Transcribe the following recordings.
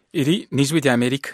Iri ni ijwi rya Amerika.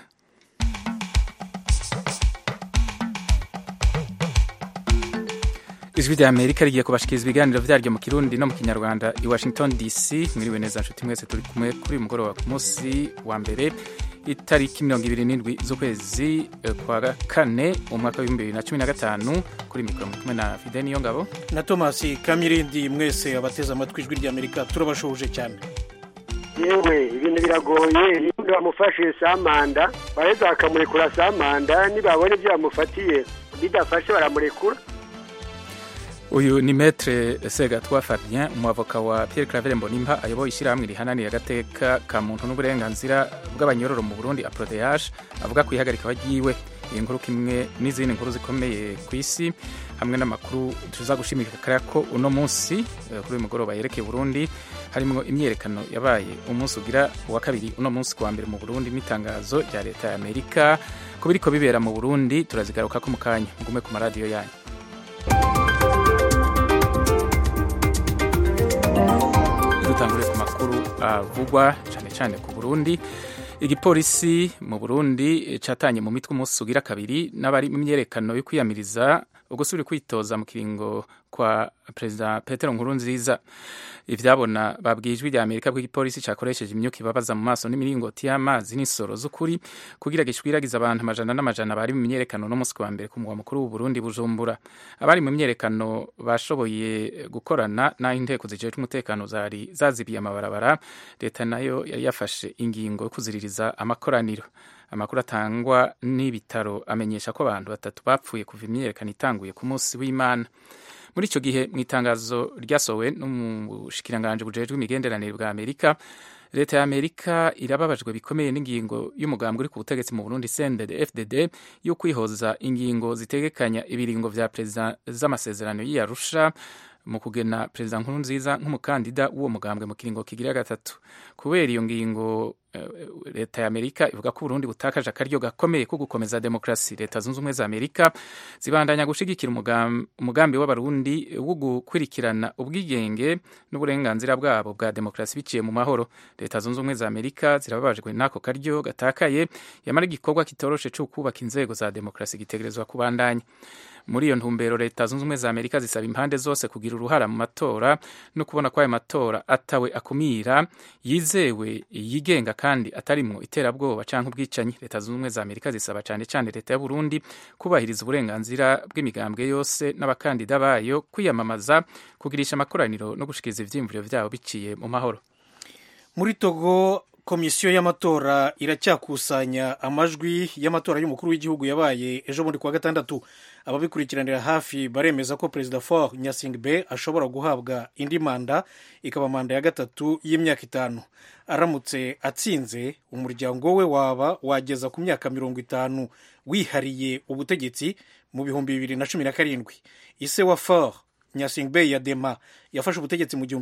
Ijwi rya Amerika rigiye kubashikiriza ibiganiro vyaryo mu Kirundi no mu Kinyarwanda i Washington DC. Mwiriwe neza nshuti mwese, turi kumwe kuri mugoroba ku munsi wa mbere itariki 27 z'ukwezi kwa kane umwaka wa 2015. Kuri mikoro kumwe na Fidel Niyongabo na Thomas Kamirindi. Mwese abateze amatwi ijwi rya Amerika turabashoje cyane. Yewe ibintu biragoye, niba bamufashe Samanda bareza bakamurekura Samanda, nibabone ibyo bamufatiye bidafashe baramurekura. Uyu ni Maître Segatwa Fabien, umwavoka wa Pierre Claver Mbonimpa ayoboye ishyirahamwe rihananiye agateka ka muntu n'uburenganzira bw'abanyororo mu Burundi APRODH, avuga ku ihagarika bagiwe. Iyi nkuru kimwe n'izindi nkuru zikomeye ku isi hamwe n'amakuru tuza gushimikira ko uno munsi kuri uyu mugoroba yerekeye Burundi harimo imyerekano yabaye umunsi ugira wa kabiri uno munsi kuwa mbere mu Burundi n'itangazo rya leta ya Amerika ko biriko bibera mu Burundi. Turazigaruka ko mu kanya, mugume ku maradiyo yanyu. Dutangure ku makuru avugwa cyane cyane ku Burundi. Igipolisi mu Burundi catanye mu mitwe umunsi ugira kabiri n'abari mu myerekano yo kwiyamiriza ugusubira kwitoza mu kiringo kwa Perezida Petero Nkurunziza. Ivyabona babwijwe rya Amerika bwo igipolisi cakoresheje imyuka ibabaza mu maso n'imiringoti y'amazi n'isoro z'ukuri kugira gishwiragiza abantu amajana n'amajana bari mu myerekano no munsi wa mbere ku mugwa mukuru w'u Burundi Bujumbura. Abari mu myerekano bashoboye gukorana na inteko zijejwe umutekano zazibiye amabarabara. Leta nayo yari yafashe ingingo yo kuziririza amakoraniro. Amakuru atangwa n'ibitaro amenyesha ko abantu batatu bapfuye kuva imyerekano itanguye ku munsi w'Imana. Muri ico gihe mu itangazo ryasowe n'umushikiranganje bujejwe imigenderanire bwa Amerika, leta ya Amerika irababajwe bikomeye n'ingingo y'umugambwe uri ku butegetsi mu Burundi CNDD-FDD yo kwihoza ingingo zitegekanya ibiringo vya perezida z'amasezerano y'Arusha mu kugena Perezida Nkurunziza nk'umukandida w'uwo mugambwe mu kiringo kigira gatatu. Kubera iyo ngingo leta ya Amerika ivuga ko Burundi butakaje akaryo gakomeye ko gukomeza demokrasi. Leta zunze ubumwe za Amerika zibandanya gushigikira umugambi w'abarundi wo gukurikirana ubwigenge n'uburenganzira bwabo bwa demokrasi biciye mu mahoro. Leta zunze ubumwe za Amerika zirababajwe n'ako karyo gatakaye, yamara igikorwa kitoroshe cyo kubaka inzego za demokrasi gitegerezwa kubandanya. Muri iyo ntumbero leta zunze ubumwe za Amerika zisaba impande zose kugira uruhara mu matora no kubona ko ayo matora atawe akumira, yizewe, yigenga kandi atarimwo iterabwoba canke ubwicanyi. Leta zunze ubumwe za Amerika zisaba cyane cyane leta ya Burundi kubahiriza uburenganzira bw'imigambwe yose n'abakandida bayo kwiyamamaza, kugirisha amakoraniro no gushikiriza ivyiyumviro vyabo biciye mu mahoro. Muri Togo komisiyo y'amatora iracyakusanya amajwi y'amatora y'umukuru w'igihugu yabaye ejo bundi kuwa gatandatu. Ababikurikiranira hafi baremeza ko Perezida Faure Gnassingbé ashobora guhabwa indi manda, ikaba manda ya gatatu y'imyaka 5. Aramutse atsinze, umuryango we wageza ku myaka 50 wihariye ubutegetsi mu 2017. Ise wa Faure Gnassingbé Yadema yafashe ubutegetsi mu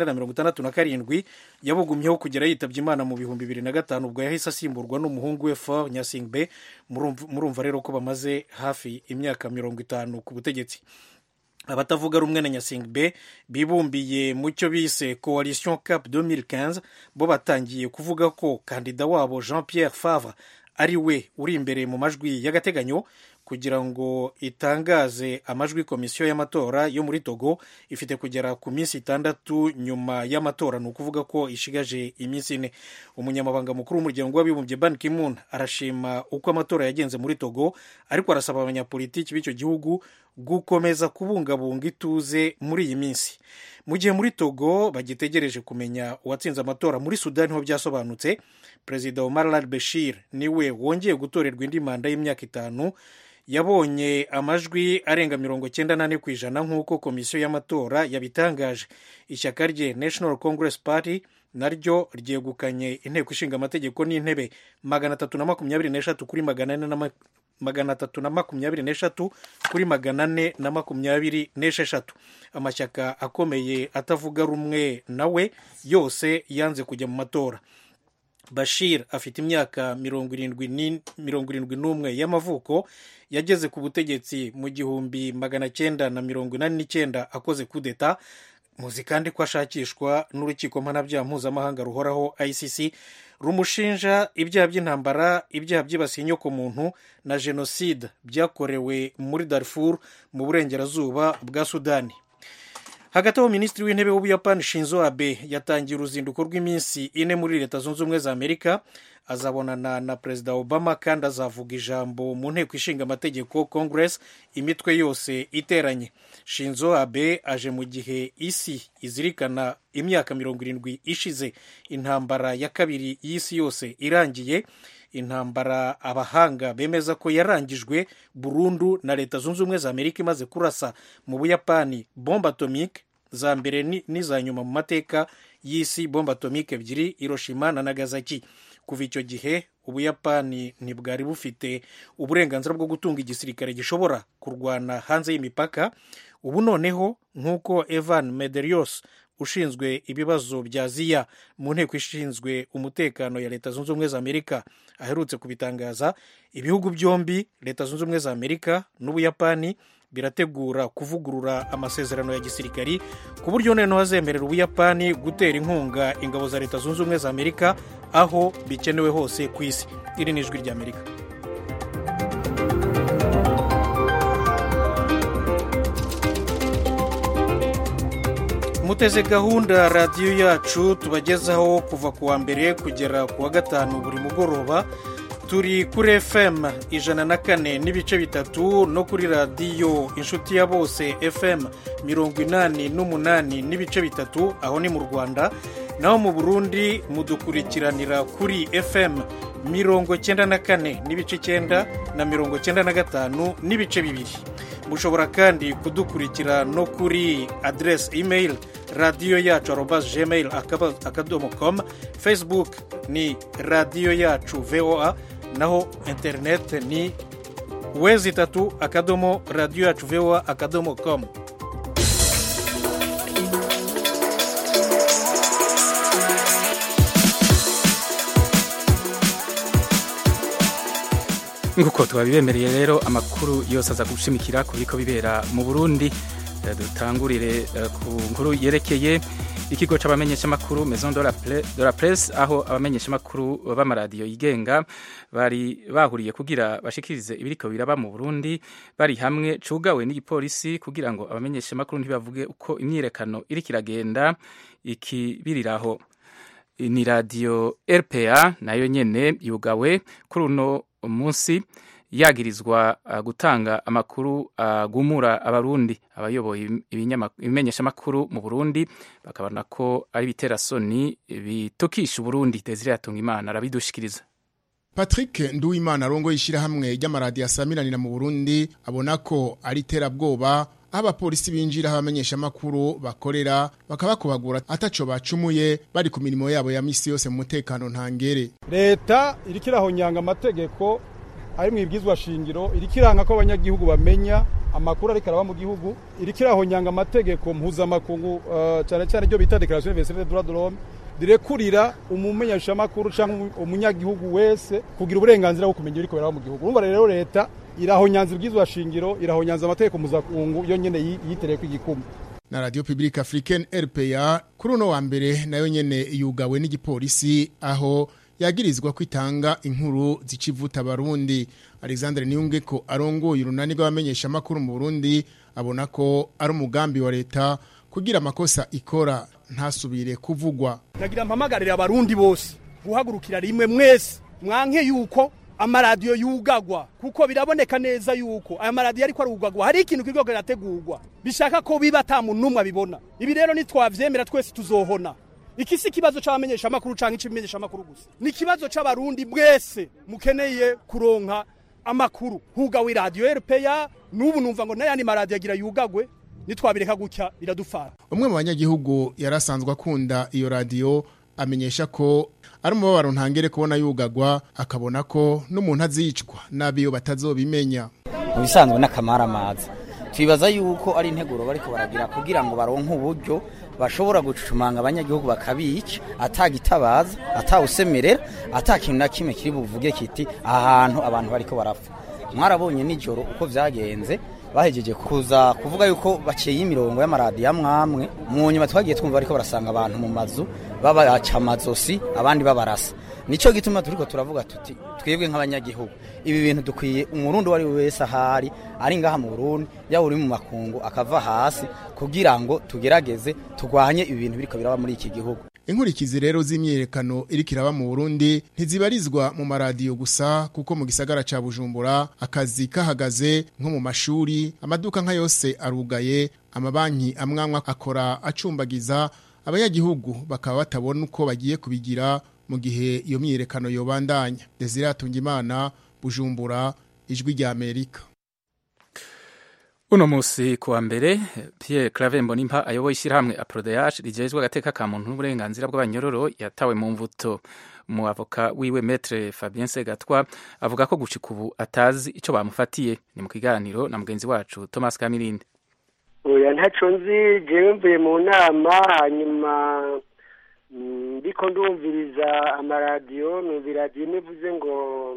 1967 yabugumyeho kugera yitabye Imana mu 2005, ubwo yahise asimburwa n'umuhungu we Faure Gnassingbé. Murumva rero ko bamaze hafi imyaka 50 ku butegetsi. Abatavuga rumwe na Gnassingbé bibumbiye mu cyo bise Coalition Cap 2015 bo batangiye kuvuga ko kandida wabo Jean Pierre Favre ari we uri imbere mu majwi y'agateganyo kugira ngo itangaze amajwi. Komisiyo y'amatora yo muri Togo ifite kugera ku minsi 6 nyuma y'amatora, ni ukuvuga ko ishigaje iminsi 4. Umunyamabanga mukuru w'umuryango w'abibumbye Ban Ki-moon arashima uko amatora yagenze muri Togo, ariko arasaba abanyapolitiki b'icyo gihugu gukomeza kubungabunga ituze muri iyi minsi. Mu gihe muri Togo bagitegereje kumenya uwatsinze amatora, muri Sudani ho byasobanutse. Perezida Omar al-Bashir niwe wongeye gutorerwa indi manda y'imyaka 5. Yabonye amajwi arenga 98% nk'uko komisiyo y'amatora yabitangaje. Ishyaka rye National Congress Party naryo ryegukanye inteko ishinga amategeko n'intebe 323 kuri 323 kuri 426. Amashyaka akomeye atavuga rumwe nawe yose yanze kujya mu matora. Bashir afite imyaka 71 y'amavuko, yageze ku butegetsi mu 1989 akoze kudeta muzi kandi ko ashakishwa n'urukiko mpanabyaha mpuzamahanga ruhoraho ICC rumushinja ibyaha by'intambara, ibyaha byibasiye inyokomuntu na jenoside byakorewe muri Darfur mu burengerazuba bwa Sudani. Hagati aho minisitiri w'intebe w'Ubuyapani Shinzo Abe yatangiye uruzinduko rw'iminsi 4 muri Leta Zunze Ubumwe za Amerika. Azabonana na Perezida Obama kandi azavuga ijambo mu nteko ishinga amategeko Congress imitwe yose iteranye. Shinzo Abe aje mu gihe isi izirikana imyaka 70 ishize intambara ya kabiri y'isi yose irangiye, intambara abahanga bemeza ko yarangijwe burundu na Leta Zunze Ubumwe za Amerika imaze kurasa mu Buyapani bombe atomique za mbere n'iza nyuma mu mateka y'isi, bombe atomique ebyiri, Hiroshima na Nagasaki. Kuva icyo gihe Ubuyapani ntibwari bufite uburenganzira bwo gutunga igisirikare gishobora kurwana hanze y'imipaka. Ubu noneho nk'uko Evan Medeiros ushinzwe ibibazo bya Aziya mu nteko ishinzwe umutekano ya Leta Zunze Ubumwe za Amerika aherutse kubitangaza, ibihugu byombi Leta Zunze Ubumwe za Amerika n'Ubuyapani birategura kuvugurura amasezerano ya gisirikari ku buryo noneho hazemerera Ubuyapani gutera inkunga ingabo za Leta Zunze Ubumwe za Amerika aho bikenewe hose ku isi. Iri ni ijwi ry'Amerika. Muteze gahunda radiyo yacu tubagezaho kuva ku wa mbere kugera ku wa gatanu buri mugoroba. Turi kuri FM 104.3 no kuri radiyo inshuti ya bose FM 88.3 aho ni mu Rwanda. Naho mu Burundi mudukurikiranira kuri FM 94.9 na 95.2. Mushobora kandi kudukurikira no kuri address email radio yacu @gmail.com, Facebook ni radio yacu VOA, naho internet ni www.radioyacu.voa.com. Nguko twabibemereye rero amakuru yose aza gushimikira kubiko bibera mu Burundi. Dutangurire ku nkuru yerekeye ikigo c'abamenyesha makuru Maison de la Presse, aho abamenyesha makuru b'amaradiyo yigenga bari bahuriye kugira bashikirize ibiriko biraba mu Burundi bari hamwe, cugawe n'igipolisi kugira ngo abamenyesha makuru ntibavuge uko imyirekano iri kiragenda ikibiriraho. Ni radio RPA nayo nyene yugawe kuri uno umunsi yagirizwa gutanga amakuru agumura abarundi. Abayoboye ibimenyesha makuru mu Burundi bakabona ko ari biterasoni bitukisha Burundi. Desire Atungimana arabidushikiriza. Patrick Nduwimana arongo yishira hamwe ry'amaradiyo asamiranira mu Burundi abona ko ari terabwoba abapolisi binjira abamenyesha makuru bakorera bakabakubagura ataco bacumuye bari ku mirimo yabo ya misi yose mu mutekano ntangere. Leta irikiraho nyanga amategeko ari mwibwizwa shingiro, irikiranga ko abanyagihugu bamenya amakuru ari karaba mu gihugu, irikiraho nyanga amategeko mpuzamakungu cyane cyane ryo bita Declaration universelle des droits de l'homme, direkurira umumenyesha makuru cyangwa umunyagihugu wese kugira uburenganzira bwo kumenya iriko biraba mu gihugu. Urumva rero leta irahonyanza ibwizwa shingiro, irahonyanza amategeko mpuzamakungu yo nyene yitereye kw'igikumu. Na Radio Publique Africaine RPA kuri uno wa mbere nayo nyene yugawe n'igipolisi aho yagirizwa kwitanga inkuru zicivuta Barundi. Alexandre Niyungeko arongoye urunani rw'abamenyesha makuru mu Burundi abona ko ari umugambi wa leta kugira amakosa ikora ntasubire kuvugwa. Nagira mpamagarira abarundi bose guhagurukira rimwe mwese mwanke yuko amaradiyo yugagwa, kuko biraboneka neza yuko aya maradiyo ariko arugagwa hari ikintu kiriko kirategurwa bishaka ko biba atamunumwe abibona. Ibi rero nitwavyemera twese tuzohona. Ikisi kibazo c'abamenyesha makuru canke icimenyesha makuru gusa, ni kibazo c'abarundi mwese mukeneye kuronka amakuru. Hugawe radio RPA n'ubu numva ngo nayandi maradiyo agira yugagwe, nitwabireka gutya biradufara. Umwe mu banyagihugu yarasanzwe akunda iyo radio amenyesha ko ari umubabaro ntangere kubona yugagwa, akabona ko n'umuntu azicwa nabiyo batazobimenya. Mu bisanzwe n'akamara amazi twibaza yuko ari integuro bariko baragira kugira ngo baronke uburyo bashobora gucucumanga abanyagihugu bakabica atagitabaza atawusemerera atakintu na kimwe kiri buvuge kiti ahantu abantu bariko barapfa. mwarabonye nijoro uko vyagenze bahejeje kuza kuvuga yuko baciye imirongo y'amaradiyo amwamwe mu nyuma twagiye twumva ariko barasanga abantu mu mazu babaca amazosi abandi babarasa. Nico gituma turiko turavuga tuti twebwe nk'abanyagihugu ibi bintu dukwiye umurundi wari wese ahari ari ngaha mu Burundi ya uri mu makungu akava hasi kugira ngo tugerageze tugwanye ibi bintu biriko biraba muri iki gihugu. Inkurikizi rero z'imyerekano iriko iraba mu Burundi ntizibarizwa mu maradiyo gusa kuko mu gisagara ca Bujumbura akazi kahagaze nko mu mashuri, amaduka nka yose arugaye, amabanki amwamwe akora acumbagiza, abanyagihugu bakaba batabona uko bagiye kubigira mu gihe iyo myerekano yobandanya. Desire Atungimana, Bujumbura, Ijwi rya Amerika. Uno musi kuwa mbere Pierre Claver Mbonimpa ayoboye ishyirahamwe APRODH rijejwe agateka ka muntu n'uburenganzira bw'abanyororo yatawe mu mvuto. Mu avoka wiwe Maître Fabien Segatwa avuga ko gushika ubu atazi ico bamufatiye. Ni mu kiganiro na mugenzi wacu Thomas Kamirinde. Oya ntaco nzi, jewe mvuye mu nama hanyuma ndiko ndumviriza amaradiyo, numvira radiyo nivuze ngo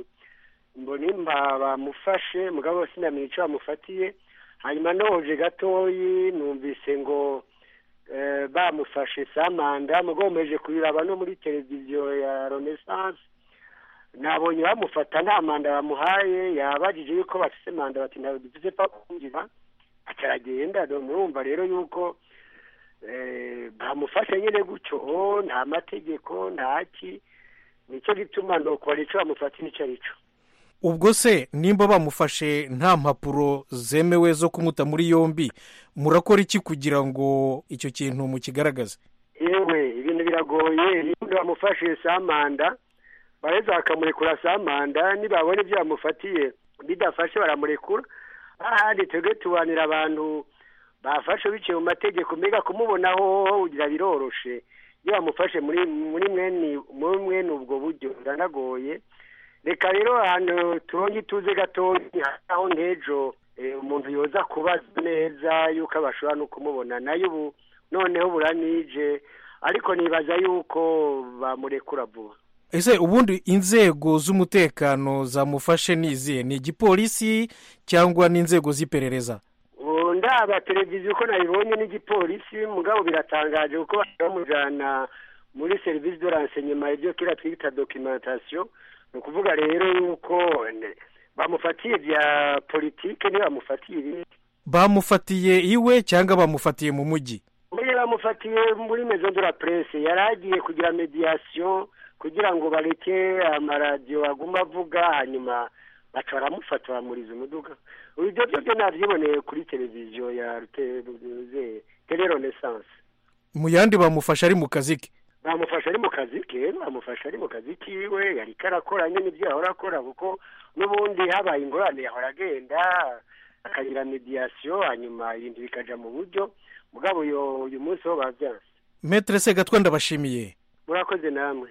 Mbonimpa bamufashe mugabo sinamenye ico bamufatiye. Hanyuma noje gatoyi numvise ngo bamufashe samanda mugomeje kubiraba no muri televiziyo ya Renaissance nabonye bamufata nta manda bamuhaye yabajije yuko bafise manda bati ntabwo dufise pa kunjira acaragenda murumva rero yuko bamufashe nyene gutyo nta mategeko ntaki nico gituma ndokora ico bamufata nico arico. Ubwo se nimba bamufashe nta mpapuro zemewe zo kumuta muri yombi murakora iki kugira ngo icyo kintu mukigaragaze? Yewe ibintu biragoye, nimba bamufashe samanda bareza bakamurekura samanda, nibabone ibyo bamufatiye bidafashe baramurekura. Ahandi twebwe tubanira abantu bafashe biciye mu mategeko, mbega kumubonaho ugira biroroshe. Iyo bamufashe muri mwene ubwo buryo biranagoye. Reka rero ahantu turonye tuze gatoya aho ntejo umuntu yoza kubaza neza yuko abashobora no kumubona nayo ubu noneho buranije, ariko nibaza yuko bamurekura vuba. Ese ubundi inzego z'umutekano zamufashe nizihe? Ni igipolisi cyangwa n'inzego z'iperereza? Ndaba televiziyo ko nayibonye n'igipolisi, mugabo biratangaje kuko bamujana muri service de renseignement ibyo kira twita documentation. Nukuvuga rero yuko bamufatiye vya politike ni bamufatiye ibindi. Bamufatiye iwe cyangwa bamufatiye mu muji? Muri bamufatiye muri maison de la presse, yaragiye kugira mediation kugira ngo bareke amaradiyo aguma avuga, hanyuma baca baramufata bamuriza umuduga. Ibyo byo navyiboneye kuri televiziyo ya Tele Renaissance. Mu yandi bamufasha ari mu kazi ke? Bamufasha ari mu kazi ke, bamufasha ari mu kazi kiwe, yari karakora nyine ibyo yahora akora kuko n'ubundi habaye ingorane yahora agenda akagira mediation hanyuma ibintu bikaja mu buryo, mugabo uyu munsi ho bavyanse. Maître Segatwa ndabashimiye. Murakoze namwe.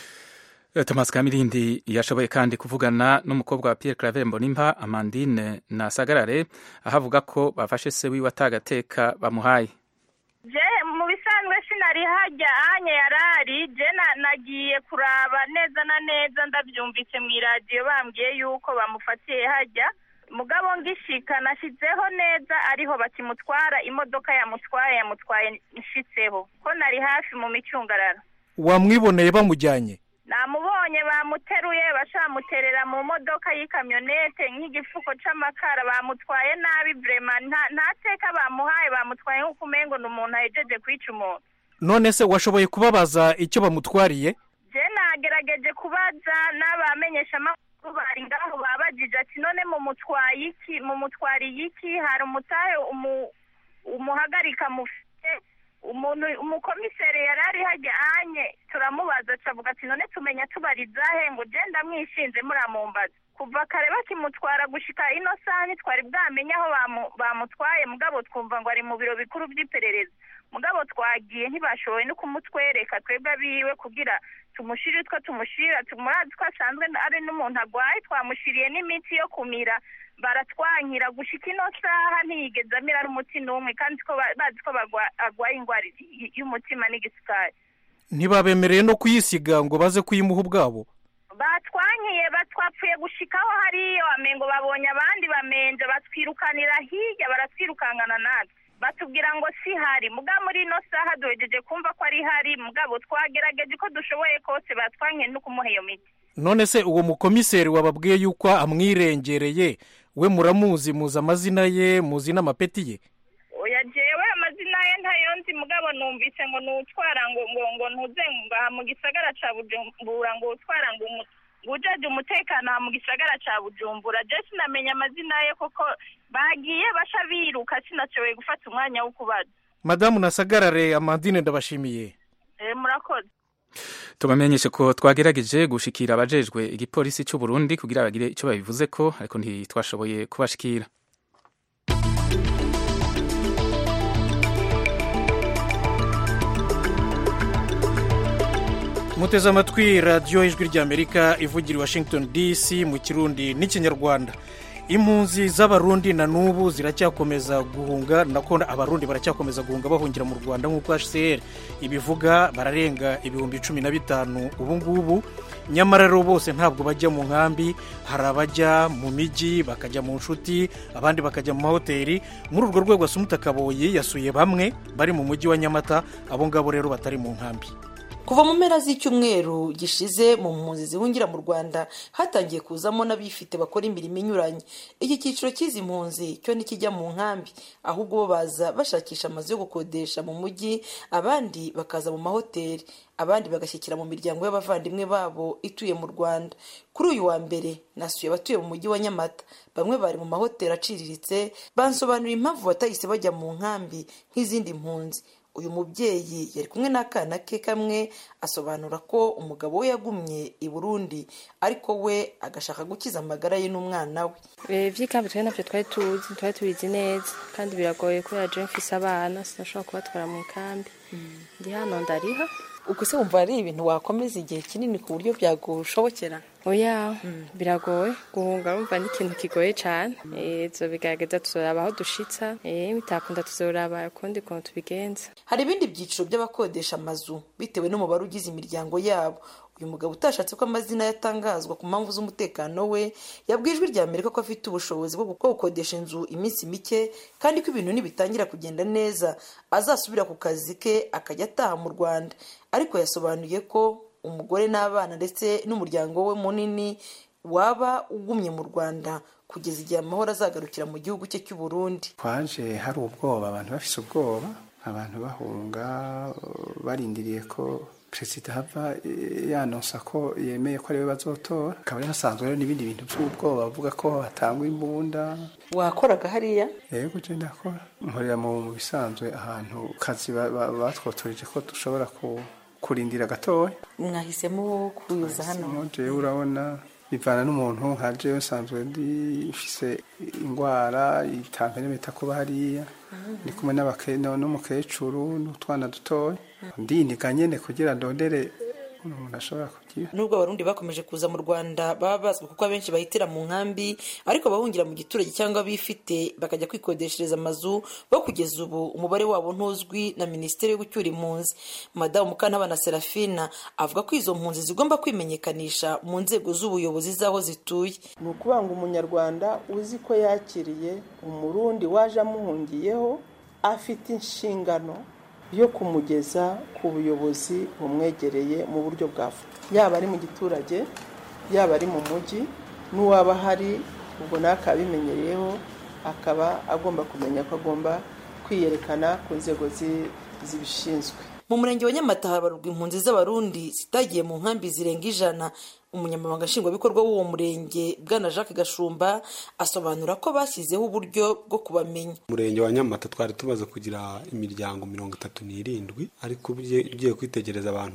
Thomas Kamirindi yashoboye kandi kuvugana n'umukobwa wa Pierre Claver Mbonimpa Amandine Nasagarare ahavuga ko bafashe se wiwe atagateka bamuhaye. Je mu bisanzwe sinari hajya anye yarari je nagiye kuraba neza na neza ndabyumvise mu radio bambwiye yuko bamufatiye hajya, mugabo ngishika nashizeho neza ariho bakimutwara imodoka yamutwaye nshitseho ko nari hafi mu micungararo. Wamwiboneye bamujyanye? Namubonye bamuteruye bashamuterera mu modoka y'ikamyonete nk'igifuko c'amakara, bamutwaye nabi vraiment nta teka bamuhaye, bamutwaye nko kumengo n'umuntu ahejeje kwica umuntu. None se washoboye kubabaza icyo bamutwariye? Je nagerageje kubaza n'abamenyesha amakuru bari ngaho, babajije ati none mumutwariye iki, hari umutahe umuhagarika mufite umuntu umukomisere yarari hajya anye, turamubaza cavuga ati none tumenya tubarizahe, ngo je ndamwishinze muramumbaza. Kuva kare bakimutwara gushika ino sani twari bwamenye aho bamutwaye, mugabo twumva ngo ari mu biro bikuru by'iperereza. Mugabo twagiye ntibashoboye no kumutwereka twebwe biwe kugira tumushirire tumuradzi ko asanzwe ari n'umuntu agwaye, twamushiriye n'imiti yo kumira baratwankira gushika ino saha ntiyigeze amira n'umuti n'umwe, kandi ko bazi ko agwaye ingwara y'umutima n'igisukari. Ntibabemereye no kuyisiga ngo baze kuyimuha ubwabo? batwankiye batwapfuye gushikaho hariyo amengo babonye abandi bamenje batwirukanira hirya baratwirukangana natwe batubwira ngo si hari muga muri ino saha duhejeje kumva ko ari hari mugabo twagerageje ko dushoboye kose batwankiye no kumuha iyo miti. None se uwo mukomiseri wababwiye yuko amwirengereye we muramuzi, muzi amazina ye, muzi n'amapeti ye? Oya jewe amazina ye ntayo nzi mugabo numvise ngo nutwara ngo ntuze mu gisagara ca Bujumbura ngo utwara ngo ujaje umutekano mu gisagara ca Bujumbura. Je sinamenya amazina ye koko bagiye basha biruka sinashoboye gufata umwanya wo kubaza. Madamu Nasagarare Amandine ndabashimiye. Murakoze. Tubamenyeshe ko twagerageje gushikira abajejwe igipolisi cy'u Burundi kugira bagire icyo babivuze ko ariko ntitwashoboye kubashikira. Muteze amatwi radiyo ijwi ry'Amerika ivugira i Washington DC mu Kirundi n'Ikinyarwanda. Impunzi z'abarundi na nubu ziracyakomeza guhunga, nako abarundi baracyakomeza guhunga bahungira mu Rwanda nk'uko HCR ibivuga, bararenga 15,000 ubu ngubu. Nyamara rero bose ntabwo bajya mu nkambi, hari abajya mu miji bakajya mu nshuti, abandi bakajya mu mahoteli. Muri urwo rwego Asumuta Kaboyi yasuye bamwe bari mu mujyi wa Nyamata, abo ngabo rero batari mu nkambi. Kuva mu mpera z'icyumweru gishize mu mpunzi zihungira mu Rwanda hatangiye kuzamo n'abifite bakora imirimo inyuranye. Iki cyiciro cy'izi mpunzi cyo nikijya mu nkambi, ahubwo bo baza bashakisha amazu yo gukodesha mu mujyi, abandi bakaza mu mahoteli, abandi bagashyikira mu miryango y'abavandimwe babo ituye mu Rwanda. Kuri uyu wa mbere nasuye abatuye mu mujyi wa Nyamata, bamwe bari mu mahoteli aciriritse, bansobanurira impamvu batahise bajya mu nkambi nk'izindi mpunzi. Uyu mubyeyi yari kumwe n'akana ke kamwe, asobanura ko umugabo we yagumye i Burundi ariko we agashaka gukiza amagara ye n'umwana we. Vy'ikambi twe navyo twari tubizi neza kandi biragoye ko yaje mfise abana sinashobora kubatwara mu ikambi. Ndi hano ndariha. Uko se wumva ari ibintu wakomeza igihe kinini ku buryo byagushobokera? Oya, biragoye guhunga, urumva ni ikintu kigoye cyane. Zo bigaragaza tuzoraba aho dushitsa, bitakunda tuzoraba kundi kuntu tubigenza. Hari ibindi byiciro by'abakodesha amazu bitewe n'umubare ugize imiryango yabo. Uyu mugabo utashatse ko amazina yatangazwa ku mpamvu z'umutekano we yabwiye Ijwi ry'Amerika ko afite ubushobozi bwo gukodesha inzu iminsi mike kandi ko ibintu nibitangira kugenda neza azasubira ku kazi ke akajya ataha mu Rwanda. Ariko yasobanuye ko umugore n'abana ndetse n'umuryango we munini waba ugumye mu Rwanda kugeza igihe amahoro azagarukira mu gihugu cye cy'u Burundi. Kwaje hari ubwoba, abantu bafise ubwoba, abantu bahunga barindiriye ko Perezida hava yanonsa ko yemeye ko ariwe bazotora. Akaba yasanzwe rero n'ibindi bintu by'ubwoba bavuga ko hatangwa imbunda. Wakoraga hariya? Yego je ndakora. Nkorera mu bisanzwe ahantu kazi batwotoreje ko dushobora kurindira gatoya. Mwahisemo kuyuza hano? Je urabona bivana n'umuntu nkaje usanzwe ndifise ingwara itamperemeta kuba hariya. Ndi kumwe n'umukecuru n'utwana dutoya. Ndiniga nyene kugira ndondere umuntu ashobora kugira. Nubwo abarundi bakomeje kuza mu Rwanda baba bazwi kuko abenshi bahitira mu nkambi, ariko bahungira mu giturage cyangwa bifite bakajya kwikodeshereza amazu, bo kugeza ubu umubare wabo ntuzwi na Minisiteri yo gucyura impunzi. Madamu Mukantabana Serafina avuga ko izo mpunzi zigomba kwimenyekanisha mu nzego z'ubuyobozi zaho zituye. Ni ukuvuga ngo umunyarwanda uzi ko yakiriye umurundi waje amuhungiyeho afite inshingano yo kumugeza ku buyobozi bumwegereye mu buryo bwafu, yaba ari mu giturage yaba ari mu mujyi, n'uwaba hari ubwo nakabimenyereyeho akaba agomba kumenya ko agomba kwiyerekana ku nzego zibishinzwe. Mu murenge wa Nyamata habarurwa impunzi z'abarundi zitagiye mu nkambi zirenga 100. Umunyamabanga nshingwabikorwa w'uwo murenge Bwana Jacques Gashumba asobanura ko bashyizeho uburyo bwo kubamenya. Umurenge wa Nyamata twari tumaze kugira imiryango 37, ariko ugiye kwitegereza abantu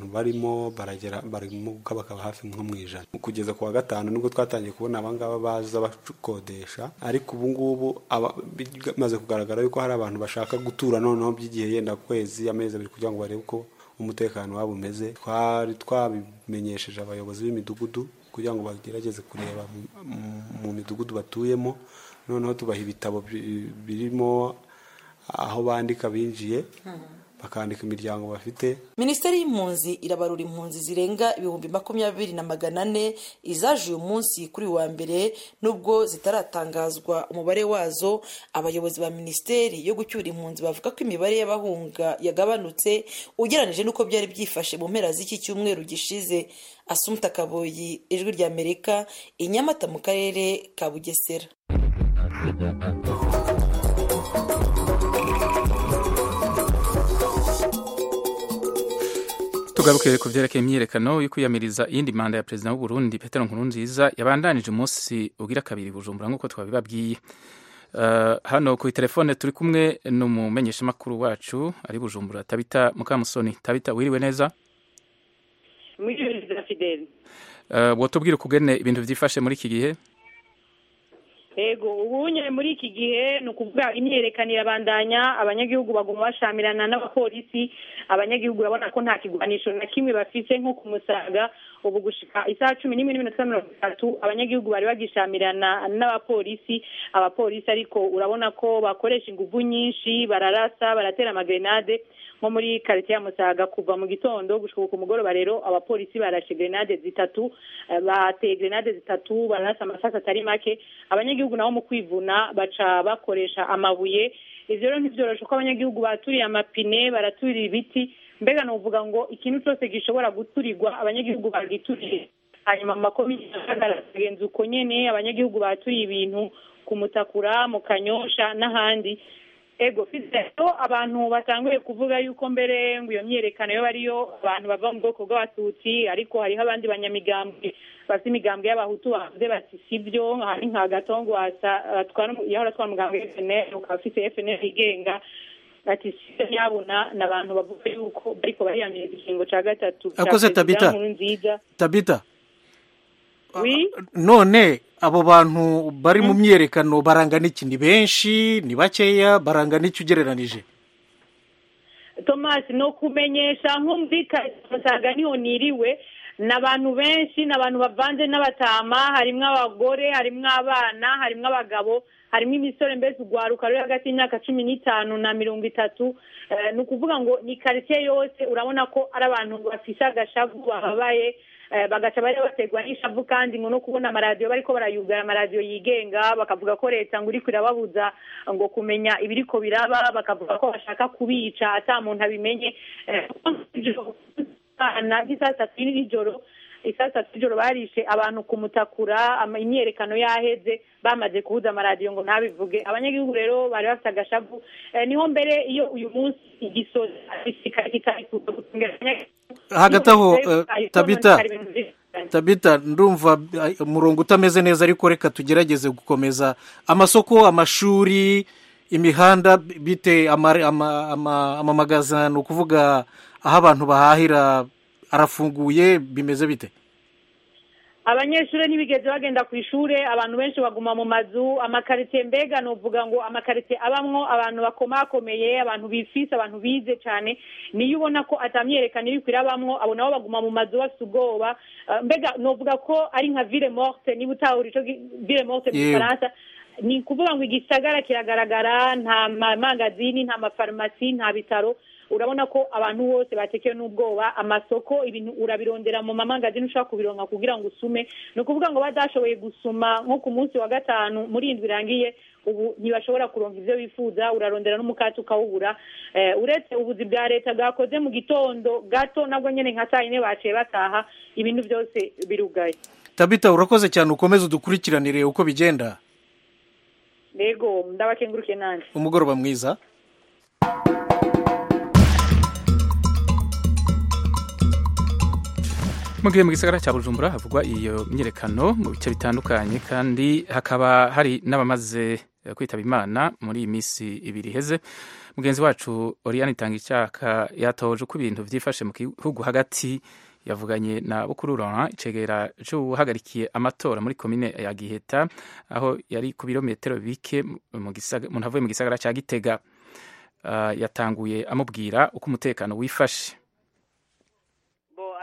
barimo bakaba hafi nko mu 100. Kugeza ku wa gatanu nubwo twatangiye kubona abangaba baza bakodesha, ariko ubu ngubu maze kugaragara yuko hari abantu bashaka gutura noneho by'igihe yenda kwezi amezi 2 kugira ngo barebe uko umutekano wabo umeze. Twari twabimenyesheje abayobozi b'imidugudu kugira ngo bagerageze kureba mu midugudu batuyemo, noneho tubaha ibitabo birimo aho bandika binjiye bakandika imiryango bafite. Minisiteri y'impunzi irabarura impunzi zirenga 22,400 izaje uyu munsi kuri wa mbere, nubwo zitaratangazwa umubare wazo. Abayobozi ba minisiteri yo gucyura impunzi bavuga ko imibare y'abahunga yagabanutse ugereranije n'uko byari byifashe mu mpera z'iki cyumweru gishize. Asumta Kaboyi, Ijwi rya Amerika, i Nyamata mu karere ka Bugesera. Tugaruke ku vyerekeye imyiyerekano yo kwiyamiriza iyindi manda ya perezida w'u Burundi Petero Nkurunziza yabandanije umunsi ugira kabiri Bujumbura nk'uko twabibabwiye. Hano ku telefone turi kumwe n'umumenyeshamakuru wacu ari Bujumbura, Tabita Mukamusoni. Tabita, wiriwe neza? Mwiriwe Fidel. Wotubwira ukugene ibintu vyifashe muri iki gihe? Ego, ubunye muri iki gihe ni ukuvuga imyerekano irabandanya, abanyagihugu baguma bashamirana n'abapolisi. Abanyagihugu urabona ko nta kigwanisho na kimwe bafise nko ku Musaga. Ubu gushika isaha 11:30 abanyagihugu bari bagishamirana n'abapolisi. Abapolisi ariko urabona ko bakoresha inguvu nyinshi, bararasa, baratera amagrenade nko muri quartier ya Musaga kuva mu gitondo gushika ku mugoroba. Rero abapolisi barashe grenade zitatu, bateye grenade zitatu, barasa amasasa atari make. Abanyagihugu nabo mu kwivuna baca bakoresha amabuye. Ivyo rero ntivyoroshe ko abanyagihugu baturiye amapine, baraturiye ibiti. Mbega no uvuga ngo ikintu cyose gishobora guturirwa abanyagihugu bagituriye. Hanyuma makomine agagenza uko nyene abanyagihugu baturiye ibintu ku Mutakura, mu Kanyosha n'ahandi. Ego fizero abantu batanguye kuvuga yuko mbere ngo iyo myerekano yo bariyo abantu bava mu bwoko bw'abatutsi, ariko hariho abandi banyamigambwe bafite imigambwe y'abahutu bavuze bati sivyo. Hari nka Gatongo yahora twara mugambwe FNL ukafite FNL igenga ati sivyo nyabona n'abantu bavuga yuko bariko bariyamiriza ikingo ca gatatu. Akoze Tabita. Oui. None abo bantu bari mu myerekano barangana iki? Ni benshi, ni bakeya, barangana iki ugereranije? Thomas, no kumenyesha nkumvika Musaga niho niriwe n'abantu benshi, n'abantu bavanze n'abatama, harimwe abagore, harimwe abana, harimwe abagabo, harimwe imisore mbese ugwaruka ruri hagati y'imyaka 15 na 30. Ni ukuvuga ngo ni quartier yose urabona ko ari abantu bafise agashavu bababaye. Bagaca bari bategwa n'ishavu kandi ngo no kubona amaradiyo bariko barayugara amaradiyo yigenga, bakavuga ko leta ngo iri kwirababuza ngo kumenya ibiriko biraba, bakavuga ko bashaka kubica ata muntu abimenye. Isasa tijoro barishe abantu ku Mutakura, imyerekano yaheze bamaze kuhuza amaradiyo ngo ntabivuge. Abanyagihugu rero bari bafite agashavu. Niho mbere iyo uyu munsi igisoza hagati aho Tabita, ndumva umurongo utameze neza, ariko reka tugerageze gukomeza. Amasoko, amashuri, imihanda bite, amamagazano kuvuga aho abantu bahahira arafunguye, bimeze bite? Abanyeshuri ntibigeze bagenda ku ishure, abantu benshi baguma mu mazu. Amakarite mbega novuga ngo amakarite abamwo abantu bakomakomeye, abantu bifise, abantu bize cyane, niyo ubona ko atamyerekana iri kwirabamwo, abo nabo baguma mu mazu bafite ubwoba. Mbega novuga ko ari nka ville morte, niba utahura ico ville morte mu Faransa. Ni kuvuga ngo igisagara kiragaragara, nta magazini, nta mafarmasi, nta bitaro. Urabona ko abantu bose batekewe n'ubwoba. Amasoko ibintu urabirondera mu mamangazini ushaka kubironka kugira ngo usume. No kuvuga ngo badashoboye gusuma nko ku munsi wa gatanu muri indwi irangiye, ubu ntibashobora kuronka ivyo bifuza, urarondera n'umukati ukawubura. Uretse ubuzi bwa leta bwakoze mu gitondo gato nabwo nyene nka saa 4 baciye bataha, ibintu byose birugaye. Tabita, urakoze cyane, ukomeze udukurikiranire uko bigenda. Yego, ndabakenguruke nanje. Umugoroba mwiza. Mugiye mu gisagara cya Bujumbura havugwa iyo myiyerekano mu bice bitandukanye, kandi hakaba hari n'abamaze kwitaba Imana muri iyi minsi ibiri heze. Mugenzi wacu Oriane Itangishaka yatoje uko ibintu vyifashe mu gihugu hagati, yavuganye na Bukuru Laurent, icegera c'uhagarikiye amatora muri komine ya Giheta, aho yari ku birometero bike mu avuye mu gisagara cya Gitega. Yatanguye amubwira uko umutekano wifashe.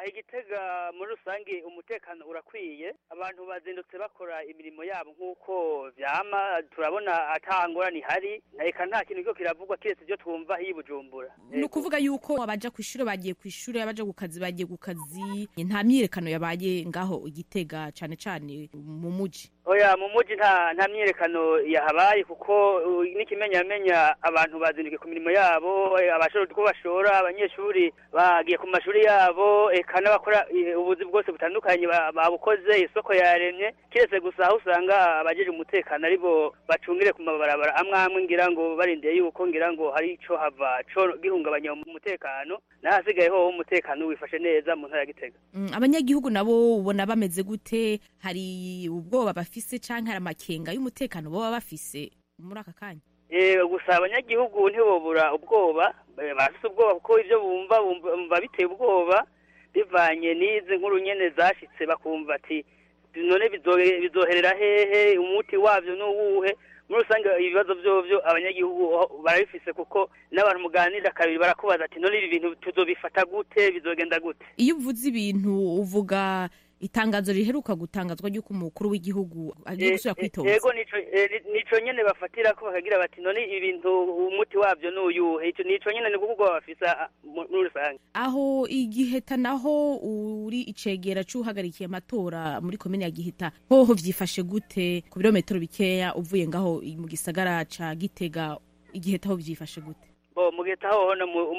igitega muri rusange umutekano urakwiye, abantu bazindutse bakora imirimo yabo nk'uko vyama, turabona atangorane ihari, eka nta kintu cyo kiravugwa kiretse ibyo twumva hiyi Bujumbura. Ni ukuvuga yuko abaja kw'ishure bagiye kw'ishure, abaja ku kazi bagiye ku kazi, nta myiyerekano yabaye ngaho igitega cane cane mu muji. Oya, mu muji nta myiyerekano yahabaye kuko n'ikimenyamenya abantu bazindukiye ku mirimo yabo, abashora uko bashora, abanyeshuri bagiye ku mashuri yabo, eka n'abakora ubuzi bwose butandukanye babukoze, isoko yaremye, kiretse gusa aho usanga abajeje umutekano aribo bacungire ku mabarabara amwe ngira ngo barindeye yuko ngira ngo hari ico hava co gihungabanya umutekano, nahasigaye ho umutekano wifashe neza mu ntara ya Gitega. Abanyagihugu nabo ubona bameze gute? Hari ubwoba bafise canke hari amakenga y'umutekano boba bafise muri aka kanya? Gusa abanyagihugu ntibobura ubwoba, bafise ubwoba kuko ivyo bumva biteye ubwoba bivanye n'izi nkuru nyene zashitse, bakumva ati none bizoherera hehe, umuti wavyo n'uwuhe. Muri rusange ibibazo vyovyo abanyagihugu barabifise kuko n'abantu muganira kabiri barakubaza ati none ibi bintu tuzobifata gute, bizogenda gute. Iyo uvuze ibintu uvuga itangazo riheruka gutangazwa ry'uko umukuru w'igihugu agiye gusubira kwitoza. Yego nico nyene bafatira ko bakagira bati none ibintu umuti wavyo n'uyuhe, ico nico nyene ni kuvuga bafisa muri rusange. Aho Igiheta naho uri icegera c'uhagarikiye amatora muri komine ya Giheta, hoho vyifashe gute ku birometero bikeya uvuye ngaho mu gisagara ca Gitega? Igiheta ho vyifashe gute? Mu Giheta ho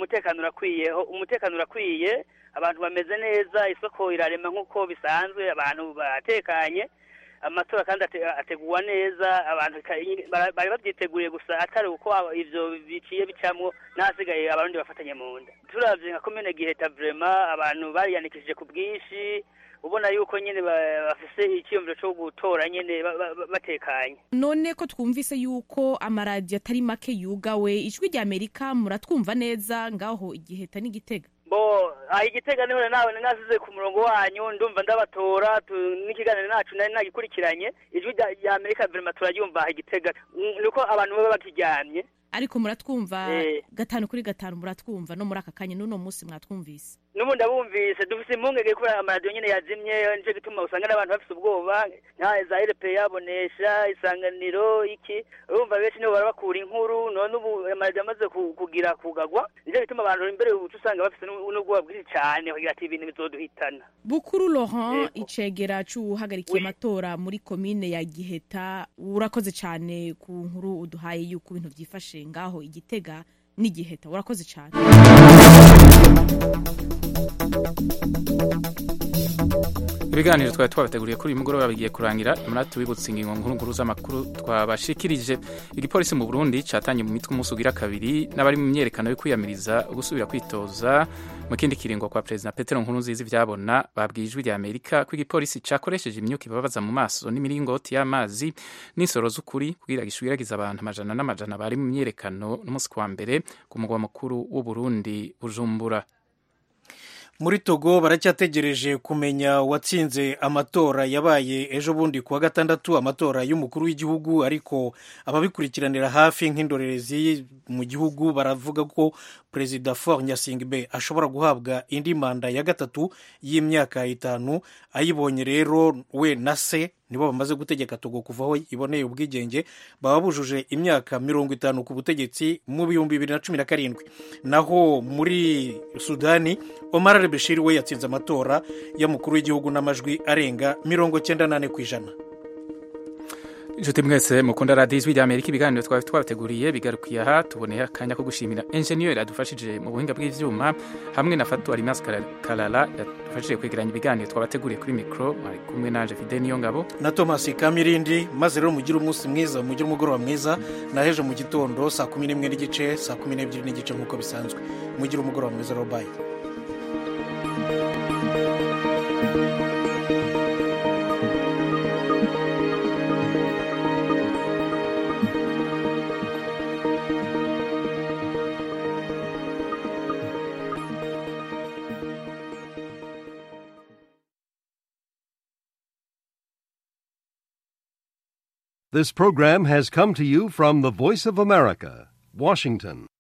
umutekano urakwiye, abantu bameze neza, isoko irarema nk'uko bisanzwe, abantu batekanye, amatora kandi ateguwa neza, abantu bari babyiteguriye, gusa atari uko ivyo biciye bicamwo nasigaye abarundi bafatanye mu nda. Turavye nka komine Giheta vraiment abantu bariyandikishije ku bwinshi, ubona yuko nyene bafise ikiyumviro cyo gutora nyene batekanye. None ko twumvise yuko amaradiyo atari make yugawe, ijwi rya Amerika muratwumva neza ngaho Igiheta n'Igitega? Igitega niho nawe nasize ku murongo wanyu, ndumva ndabatora, n'ikiganiro nacu nari nagikurikiranye, ijwi rya Amerika vraiment turaryumva Igitega, nuko abantu baba bakiryamye. Ariko muratwumva gatanu kuri gatanu, muratwumva no muri aka kanya n'uno munsi mwatwumvise? N'ubu ndabumvise, dufise impungenge kubera amaradiyo nyene yazimye, nico gituma usanga n'abantu bafise ubwoba, nka za RPA Bonesha, Isanganiro iki, urumva benshi nibo barabakura inkuru, none ubu amaradiyo amaze kugira kugagwa, nico gituma abantu imbere usanga bafise n'ubwoba bwinshi cane kugira ati ibintu bizoduhitana. Bukuru Laurent, icegera c'uhagarikiye amatora muri komine ya Giheta, urakoze cane ku nkuru uduhaye yuko ibintu vyifashe ngaho Igitega n'Igiheta, urakoze cyane. Ibiganiro twari twabateguriye kuri uyu mugoroba bigiye kurangira, imara tubibutse ingingo nkuru z'amakuru twabashikirije. Igipolisi mu Burundi catanye mu mitwe umunsi ugira kabiri n'abari mu myerekano yo kwiyamiriza gusubira kwitoza mu kindi kiringo kwa Perezida Petero Nkurunziza. Ivyabona babwiye ijwi rya Amerika ko igipolisi cakoresheje imyuka ibabaza mu maso n'imiringoti y'amazi n'isoro z'ukuri kugira gishwiragiza abantu amajana n'amajana bari mu myerekano n'umunsi wa mbere ku mugwa mukuru w'u Burundi Bujumbura. Muri Togo baracyategereje kumenya watsinze amatora yabaye ejo bundi kuwa gatandatu, amatora y'umukuru w'igihugu, ariko ababikurikiranira hafi nk'indorerezi mu gihugu baravuga ko Perezida Faure Gnassingbé ashobora guhabwa indi manda ya gatatu y'imyaka 5. Ayibonye rero we na se nibo bamaze gutegeka Togo kuva aho iboneye ubwigenge, baba bujuje imyaka 50 ku butegetsi mu 2017. Naho muri Sudani, Omar al-Bashir we yatsinze amatora y'umukuru w'igihugu n'amajwi arenga 98%. Inshuti mwese mukunda radiyo ijwi rya Amerika, ibiganiro twari twabateguriye bigarukiye aha. Tuboneye akanya ko gushimira enjeniyeri adufashije mu buhinga bw'ivyuma, hamwe na Fatu Alimas Kalala yadufashije kwegeranya ibiganiro twabateguriye. Kuri mikro mwari kumwe nanje Fide Niyongabo na Thomas Kamirindi. Maze rero mugire umunsi mwiza, mugire umugoroba mwiza, na hejo mu gitondo saa 11:30 saa 12:30 nk'uko bisanzwe. Mugire umugoroba mwiza, bye. This program has come to you from the Voice of America, Washington.